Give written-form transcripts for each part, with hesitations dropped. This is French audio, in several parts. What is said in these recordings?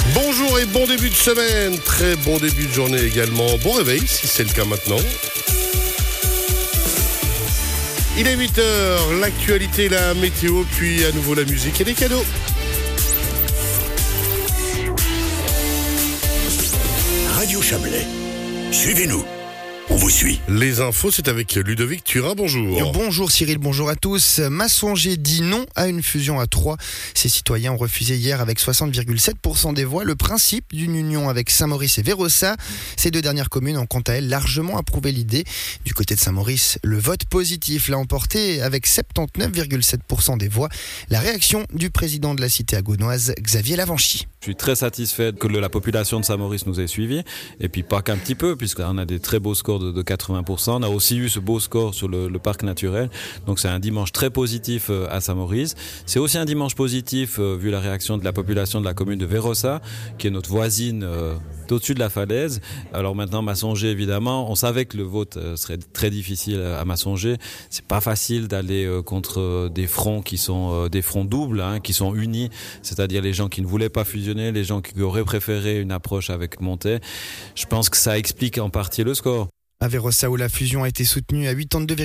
Bonjour et bon début de semaine, très bon début de journée également. Bon réveil si c'est le cas maintenant. Il est 8h, l'actualité, la météo, puis à nouveau la musique et les cadeaux. Radio Chablais, suivez-nous. On vous suit. Les infos, c'est avec Ludovic Turin, bonjour. Bonjour Cyril, bonjour à tous. Massonger dit non à une fusion à 3. Ces citoyens ont refusé hier avec 60,7% des voix le principe d'une union avec Saint-Maurice et Vérossa. Ces deux dernières communes ont quant à elles largement approuvé l'idée. Du côté de Saint-Maurice, le vote positif l'a emporté avec 79,7% des voix. La réaction du président de la cité agonoise, Xavier Lavanchy. Je suis très satisfait que la population de Saint-Maurice nous ait suivis, et puis pas qu'un petit peu, puisqu'on a des très beaux scores de 80%. On a aussi eu ce beau score sur le parc naturel, donc c'est un dimanche très positif à Saint-Maurice. C'est aussi un dimanche positif vu la réaction de la population de la commune de Vérossa, qui est notre voisine au-dessus de la falaise. Alors maintenant, Massonger, évidemment, on savait que le vote serait très difficile à Massonger. C'est pas facile d'aller contre des fronts qui sont des fronts doubles, qui sont unis, c'est-à-dire les gens qui ne voulaient pas fusionner, les gens qui auraient préféré une approche avec Montet. Je pense que ça explique en partie le score. À Vérossa, où la fusion a été soutenue à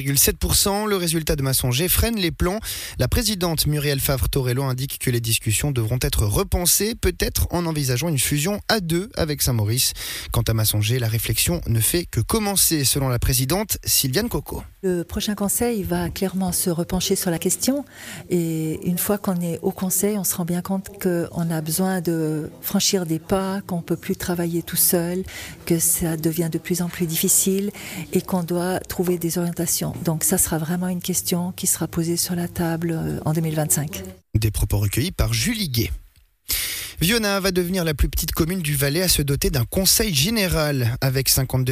82,7%, le résultat de Massonger freine les plans. La présidente Muriel Favre-Torello indique que les discussions devront être repensées, peut-être en envisageant une fusion à 2 avec Saint-Maurice. Quant à Massonger, la réflexion ne fait que commencer, selon la présidente Sylviane Coco. Le prochain conseil va clairement se repencher sur la question, et une fois qu'on est au conseil, on se rend bien compte qu'on a besoin de franchir des pas, qu'on ne peut plus travailler tout seul, que ça devient de plus en plus difficile et qu'on doit trouver des orientations. Donc ça sera vraiment une question qui sera posée sur la table en 2025. Des propos recueillis par Julie Gué. Vionnaz va devenir la plus petite commune du Valais à se doter d'un conseil général. Avec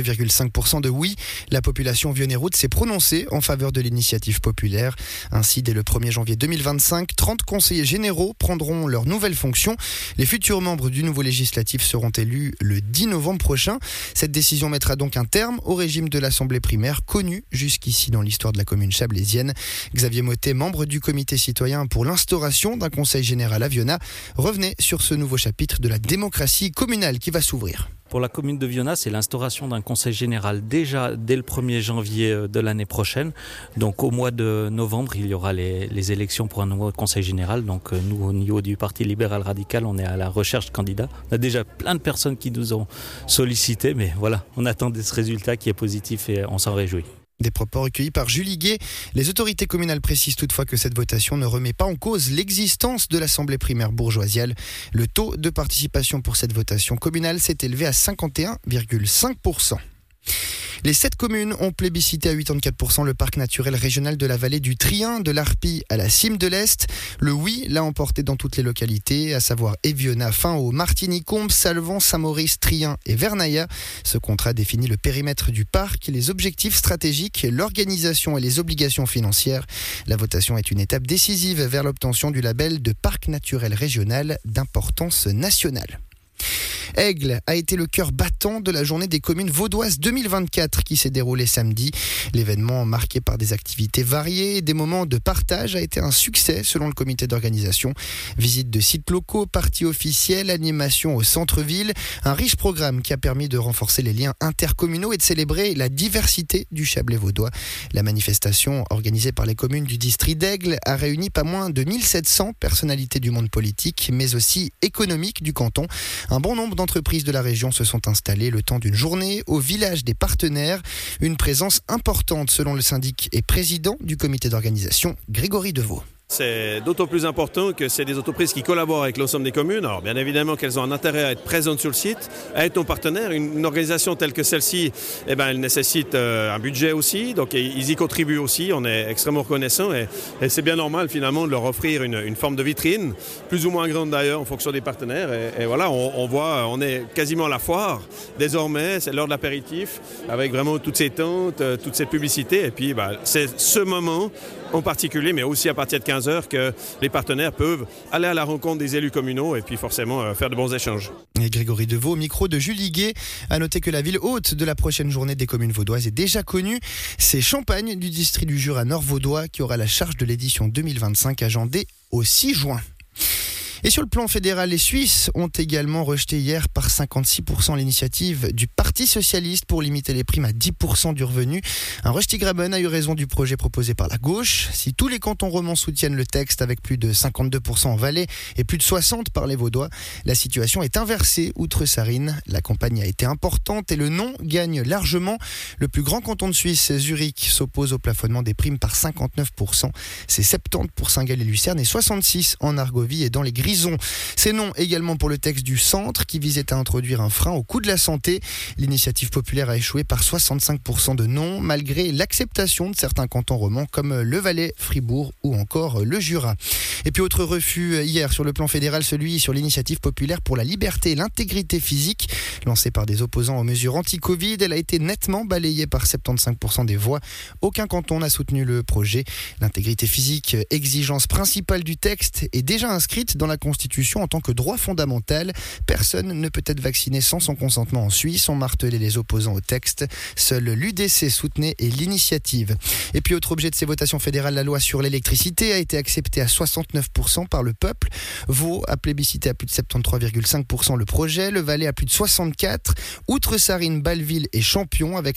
52,5% de oui, la population vionnairoute s'est prononcée en faveur de l'initiative populaire. Ainsi, dès le 1er janvier 2025, 30 conseillers généraux prendront leurs nouvelles fonctions. Les futurs membres du nouveau législatif seront élus le 10 novembre prochain. Cette décision mettra donc un terme au régime de l'Assemblée primaire, connu jusqu'ici dans l'histoire de la commune chablaisienne. Xavier Mottet, membre du comité citoyen pour l'instauration d'un conseil général à Vionnaz, revenait sur ce nouveau chapitre de la démocratie communale qui va s'ouvrir. Pour la commune de Vionnaz, c'est l'instauration d'un conseil général déjà dès le 1er janvier de l'année prochaine. Donc au mois de novembre, il y aura les élections pour un nouveau conseil général. Donc nous, au niveau du Parti libéral radical, on est à la recherche de candidats. On a déjà plein de personnes qui nous ont sollicité, mais voilà, on attendait ce résultat qui est positif et on s'en réjouit. Des propos recueillis par Julie Gué. Les autorités communales précisent toutefois que cette votation ne remet pas en cause l'existence de l'Assemblée primaire bourgeoisiale. Le taux de participation pour cette votation communale s'est élevé à 51,5%. Les 7 communes ont plébiscité à 84% le parc naturel régional de la vallée du Trien, de l'Arpie à la Cime de l'Est. Le oui l'a emporté dans toutes les localités, à savoir Vionnaz, Finhaut, Martigny-Combes, Salvan, Saint-Maurice, Trien et Vernaya. Ce contrat définit le périmètre du parc, les objectifs stratégiques, l'organisation et les obligations financières. La votation est une étape décisive vers l'obtention du label de parc naturel régional d'importance nationale. Aigle a été le cœur battant de la journée des communes vaudoises 2024 qui s'est déroulée samedi. L'événement, marqué par des activités variées et des moments de partage, a été un succès selon le comité d'organisation. Visite de sites locaux, parties officielles, animation au centre-ville, un riche programme qui a permis de renforcer les liens intercommunaux et de célébrer la diversité du Chablais vaudois. La manifestation organisée par les communes du district d'Aigle a réuni pas moins de 1700 personnalités du monde politique, mais aussi économique du canton. Un bon nombre d'entreprises de la région se sont installées le temps d'une journée au village des partenaires. Une présence importante selon le syndic et président du comité d'organisation, Grégory Deveau. C'est d'autant plus important que c'est des entreprises qui collaborent avec l'ensemble des communes. Alors bien évidemment qu'elles ont un intérêt à être présentes sur le site, à être nos partenaires. Une organisation telle que celle-ci, elle nécessite un budget aussi, donc ils y contribuent aussi. On est extrêmement reconnaissants et c'est bien normal finalement de leur offrir une forme de vitrine, plus ou moins grande d'ailleurs en fonction des partenaires. Et voilà, on voit, on est quasiment à la foire. Désormais, c'est l'heure de l'apéritif avec vraiment toutes ces tentes, toute cette publicité. Et puis c'est ce moment en particulier, mais aussi à partir de 15h, que les partenaires peuvent aller à la rencontre des élus communaux et puis forcément faire de bons échanges. Et Grégory Deveau, au micro de Julie Gué. À noter que la ville hôte de la prochaine journée des communes vaudoises est déjà connue. C'est Champagne du district du Jura Nord vaudois qui aura la charge de l'édition 2025 agendée au 6 juin. Et sur le plan fédéral, les Suisses ont également rejeté hier par 56% l'initiative du Parti socialiste pour limiter les primes à 10% du revenu. Un Röstigraben a eu raison du projet proposé par la gauche. Si tous les cantons romans soutiennent le texte avec plus de 52% en Valais et plus de 60% par les Vaudois, la situation est inversée outre-Sarine. La campagne a été importante et le non gagne largement. Le plus grand canton de Suisse, Zurich, s'oppose au plafonnement des primes par 59%. C'est 70 pour Saint-Gall et Lucerne et 66 en Argovie et dans les Grisons. C'est non également pour le texte du centre qui visait à introduire un frein au coût de la santé. L'initiative populaire a échoué par 65% de non, malgré l'acceptation de certains cantons romans comme le Valais, Fribourg ou encore le Jura. Et puis autre refus hier sur le plan fédéral, celui sur l'initiative populaire pour la liberté et l'intégrité physique. Lancée par des opposants aux mesures anti-Covid, elle a été nettement balayée par 75% des voix. Aucun canton n'a soutenu le projet. L'intégrité physique, exigence principale du texte, est déjà inscrite dans la Constitution en tant que droit fondamental. Personne ne peut être vacciné sans son consentement en Suisse, ont martelé les opposants au texte. Seul l'UDC soutenait et l'initiative. Et puis autre objet de ces votations fédérales, la loi sur l'électricité a été acceptée à 69% par le peuple. Vaud a plébiscité à plus de 73,5% le projet, le Valais à plus de 64%, Outre-Sarine, Bâle-Ville et Champion avec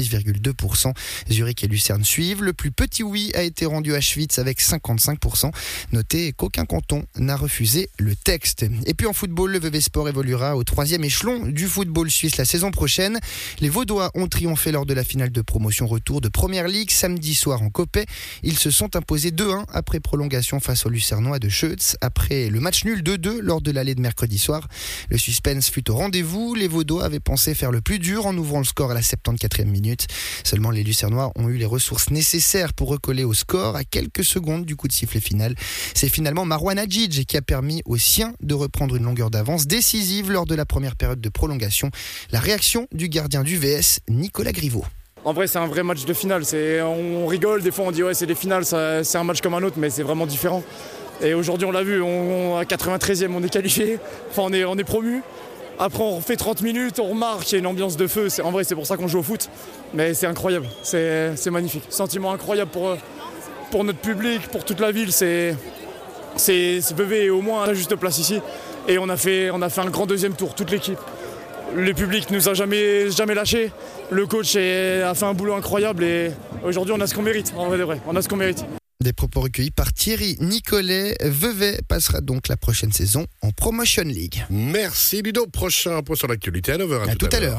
76,2%. Zurich et Lucerne suivent. Le plus petit oui a été rendu à Schwytz avec 55%. Notez qu'aucun canton n'a refusé le texte. Et puis en football, le VV Sport évoluera au 3e échelon du football suisse la saison prochaine. Les Vaudois ont triomphé lors de la finale de promotion retour de Première Ligue samedi soir en Copet. Ils se sont imposés 2-1 après prolongation face aux Lucernois de Schütz. Après le match nul 2-2 lors de l'aller de mercredi soir, le suspense fut au rendez-vous. Les Vaudois avaient pensé faire le plus dur en ouvrant le score à la 74e minute. Seulement les Lucernois ont eu les ressources nécessaires pour recoller au score à quelques secondes du coup de sifflet final. C'est finalement Marouane Hadjidj qui a permis aux siens de reprendre une longueur d'avance décisive lors de la première période de prolongation. La réaction du gardien du VS, Nicolas Griveau. En vrai, c'est un vrai match de finale. On rigole, des fois on dit ouais, c'est des finales, c'est un match comme un autre, mais c'est vraiment différent. Et aujourd'hui, on l'a vu, à 93e, on est qualifié, enfin on est promu. Après, on fait 30 minutes, on remarque, il y a une ambiance de feu. En vrai, c'est pour ça qu'on joue au foot. Mais c'est incroyable, c'est magnifique. Sentiment incroyable pour notre public, pour toute la ville. C'est Vevey est au moins à la juste place ici. Et on a fait un grand deuxième tour, toute l'équipe. Le public nous a jamais lâchés. Le coach a fait un boulot incroyable et aujourd'hui, on a ce qu'on mérite. En vrai de vrai, on a ce qu'on mérite. Des propos recueillis par Thierry Nicolet. Vevey passera donc la prochaine saison en Promotion League. Merci Ludo. Prochain point sur l'actualité à 9h. À tout à l'heure.